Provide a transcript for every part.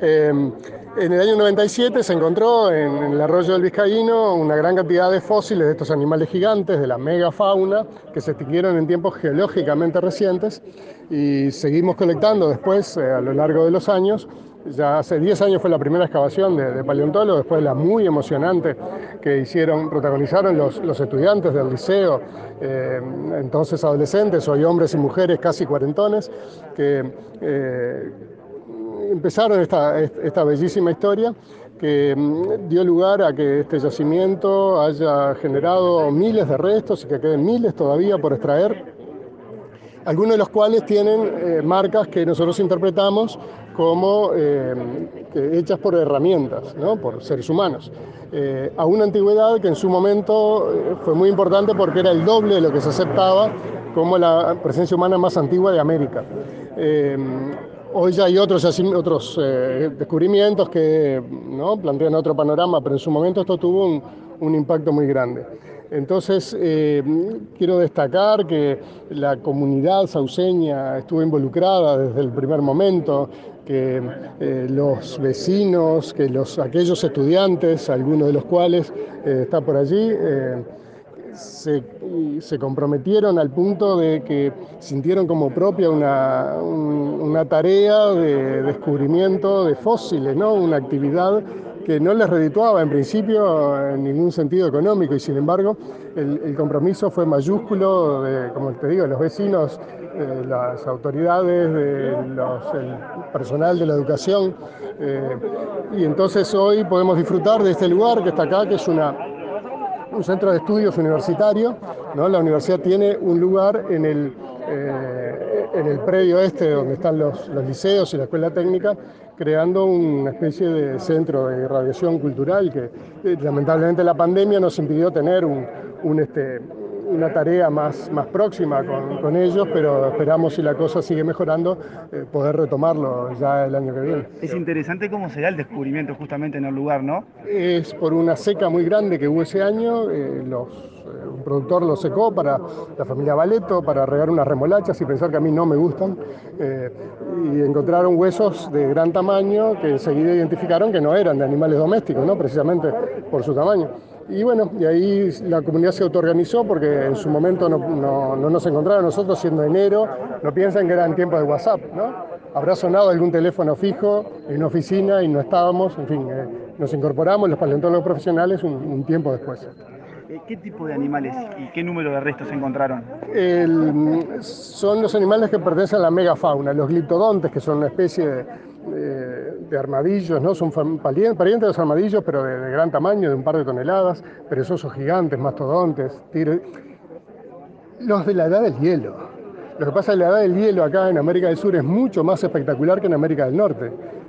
En el año 97 se encontró en el arroyo del Vizcaíno una gran cantidad de fósiles de estos animales gigantes, de la megafauna, que se extinguieron en tiempos geológicamente recientes, y seguimos colectando después a lo largo de los años. Ya hace 10 años fue la primera excavación de paleontólogos, después la muy emocionante que protagonizaron los estudiantes del liceo, entonces adolescentes, hoy hombres y mujeres casi cuarentones, que empezaron esta bellísima historia que dio lugar a que este yacimiento haya generado miles de restos y que queden miles todavía por extraer, algunos de los cuales tienen marcas que nosotros interpretamos como hechas por herramientas, ¿no? Por seres humanos, a una antigüedad que en su momento fue muy importante porque era el doble de lo que se aceptaba como la presencia humana más antigua de América. Hoy ya hay otros descubrimientos que, ¿no?, plantean otro panorama, pero en su momento esto tuvo un impacto muy grande. Entonces, quiero destacar que la comunidad sauceña estuvo involucrada desde el primer momento, que los vecinos, que aquellos estudiantes, algunos de los cuales están por allí, se comprometieron al punto de que sintieron como propia una tarea de descubrimiento de fósiles, ¿no? Una actividad que no les redituaba en principio en ningún sentido económico, y sin embargo el compromiso fue mayúsculo como te digo, los vecinos, las autoridades, el personal de la educación, y entonces hoy podemos disfrutar de este lugar que está acá, que es un centro de estudios universitario, ¿no? La universidad tiene un lugar en el predio donde están los liceos y la escuela técnica, creando una especie de centro de irradiación cultural que lamentablemente la pandemia nos impidió tener una tarea más próxima con ellos, pero esperamos, si la cosa sigue mejorando, poder retomarlo ya el año que viene. Es interesante cómo se da el descubrimiento justamente en el lugar, ¿no? Es por una seca muy grande que hubo ese año. Un productor lo secó para la familia Valeto, para regar unas remolachas, y pensar que a mí no me gustan, y encontraron huesos de gran tamaño que enseguida identificaron que no eran de animales domésticos, ¿no?, precisamente por su tamaño. Y bueno, y ahí la comunidad se autoorganizó porque en su momento no nos encontraron nosotros, siendo enero. No piensan que eran tiempos de WhatsApp, ¿no? Habrá sonado algún teléfono fijo en una oficina y no estábamos, en fin, nos incorporamos los paleontólogos profesionales un tiempo después. ¿Qué tipo de animales y qué número de restos se encontraron? Son los animales que pertenecen a la megafauna, los gliptodontes, que son una especie de armadillos, ¿no? Son parientes de los armadillos, pero de gran tamaño, de un par de toneladas, perezosos gigantes, mastodontes, tigres. Los de la edad del hielo. Lo que pasa es que la edad del hielo acá en América del Sur es mucho más espectacular que en América del Norte.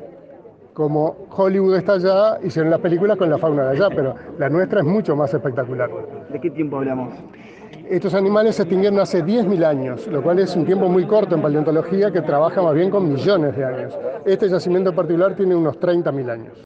Como Hollywood está allá, hicieron las películas con la fauna de allá, pero la nuestra es mucho más espectacular. ¿De qué tiempo hablamos? Estos animales se extinguieron hace 10.000 años, lo cual es un tiempo muy corto en paleontología, que trabaja más bien con millones de años. Este yacimiento en particular tiene unos 30.000 años.